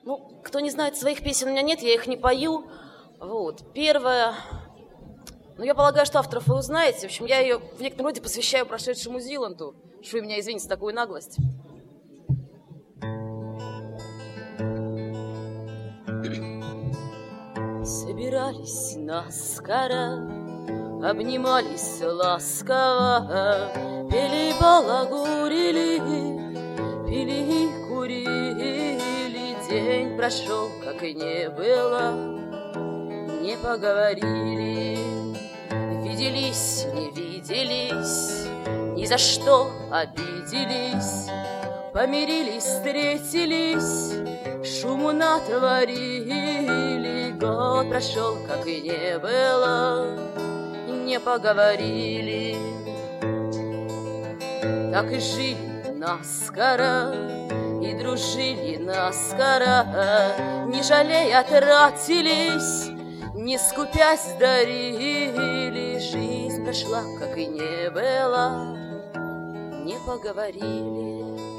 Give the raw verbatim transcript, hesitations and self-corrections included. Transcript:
Ну, кто не знает, своих песен у меня нет, я их не пою. Вот, первое... Ну, я полагаю, что авторов вы узнаете. В общем, я ее в некотором роде посвящаю прошедшему Зиланду. Что вы меня извините за такую наглость. Собирались наскоро, обнимались ласково, пели, балагурили, пили, курили. День прошел, как и не было, не поговорили. Виделись, не виделись, ни за что обиделись. Помирились, встретились, шуму натворили. Год прошел, как и не было, не поговорили. Так и жили наскоро, и дружили наскоро, не жалея тратились, не скупясь дарили. Жизнь прошла, как и не было, не поговорили.